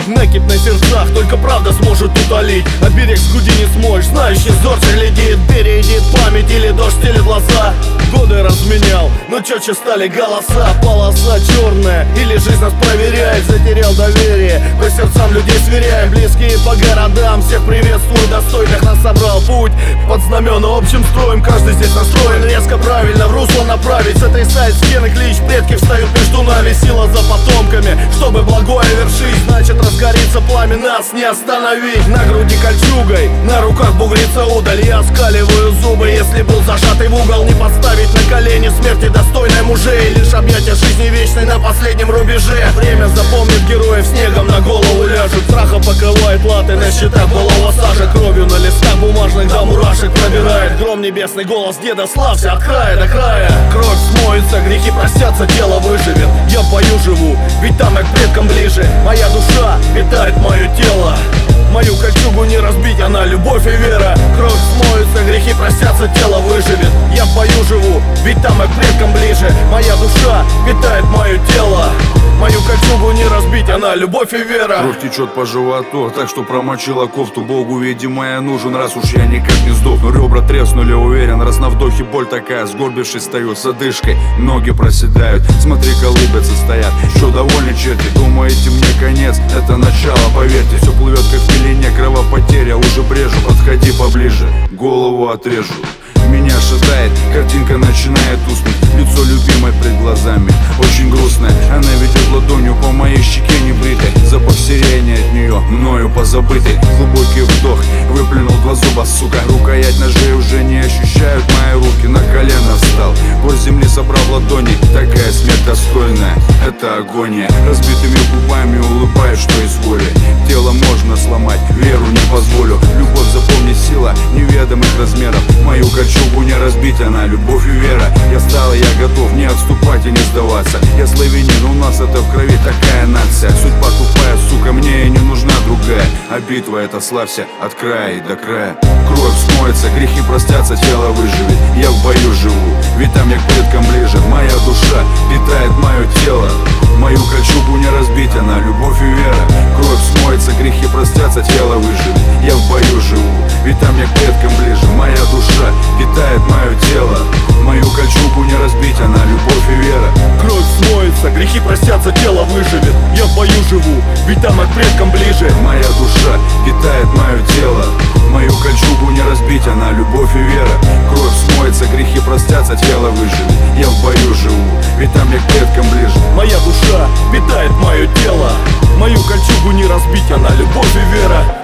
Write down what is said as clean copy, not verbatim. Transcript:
Накипь на сердцах, только правда сможет утолить. Оберег с груди не смоешь, знающий зорче глядит. Бередит память или дождь стелит глаза. Годы разменял, но четче стали голоса. Полоса черная, или жизнь нас проверяет. Затерял доверие, по сердцам людей сверяем. Близкие по городам, всех приветствую. Достойных нас собрал путь под знамена общим строем. Каждый здесь настроен резко, правильно в русло направить. Сотрясает стены клич, предки встают между нами. Сила за потомками, чтобы благое вершить. Значит разгорится пламя, нас не остановить. На груди кольчугой, на руках бугрится удаль. Я оскаливаю зубы, если был зажатый в угол. Не подставить на колени смерти достойной мужей. Лишь объятия жизни вечной на последнем рубеже. Время запомнит героев, снегом на голову ляжет. Страха покрывает латы, на счетах былого сажа. Кровью на листах бумажных до мурашек пробирает. Гром небесный, голос деда, славься от края до края. Кровь смоется, грехи простятся, тело выживет. Я в бою живу, ведь там я к предкам ближе. Моя душа питает мое тело. Мою кольчугу не разбить, она любовь и вера. Кровь смоется, грехи простятся, тело выживет. Я в бою живу, ведь там я к предкам ближе. Моя душа питает мое тело. Мою кольчугу не разбить, она любовь и вера. Кровь течет по животу, так что промочила кофту. Богу, видимо, я нужен, раз уж я никак не сдохну. Ребра треснули, уверен, раз на вдохе боль такая. Сгорбившись стою с одышкой, ноги проседают. Смотри, колыбятся стоят, еще довольны черти. Думаете, мне конец, это начало, поверьте. Все плывет как в пелене, кровопотеря уже брежу. Подходи поближе, голову отрежу. Меня ожидает, картинка начинает уснуть. Лицо любимой пред глазами, очень грустное. Она ведет ладонью по моей щеке небритой. Запах сирени от нее, мною позабытый. Глубокий вдох, выплюнул 2 зуба, сука. Рукоять ножей уже не ощущают мои руки. На колено встал, по земли собрав ладони. Такая смерть достойная, это агония. Разбитыми губами улыбаюсь, что из воли. Тело можно сломать, веру не позволю. Любовь, запомни, сила неведомых размеров. Мою кольчугу не разбить, она любовь и вера. Я стал, я готов не отступать и не сдаваться. Я славянин, у нас это в крови, такая нация. Судьба тупая, сука, мне и не нужна другая. А битва это славься от края и до края. Кровь смоется, грехи простятся, тело выживет. Я в бою живу, ведь там я к предкам ближе. Моя душа питает мое тело. Мою кольчугу не разбить, она любовь и вера. Кровь смоется, грехи простятся, тело выживет. Я в бою живу, ведь там я к предкам ближе. Моя душа питает мое тело. Мою кольчугу не разбить, она любовь и вера. Кровь смоется, грехи простятся, тело выживет. Я в бою живу, ведь там я к предкам ближе. Моя душа питает мое тело. Мою кольчугу не разбить, она любовь и вера. Кровь смоется, грехи простятся, тело выживет. Я в бою живу, ведь там я к предкам ближе. Моя душа питает мое тело. Мою кольчугу не разбить, она любовь и вера.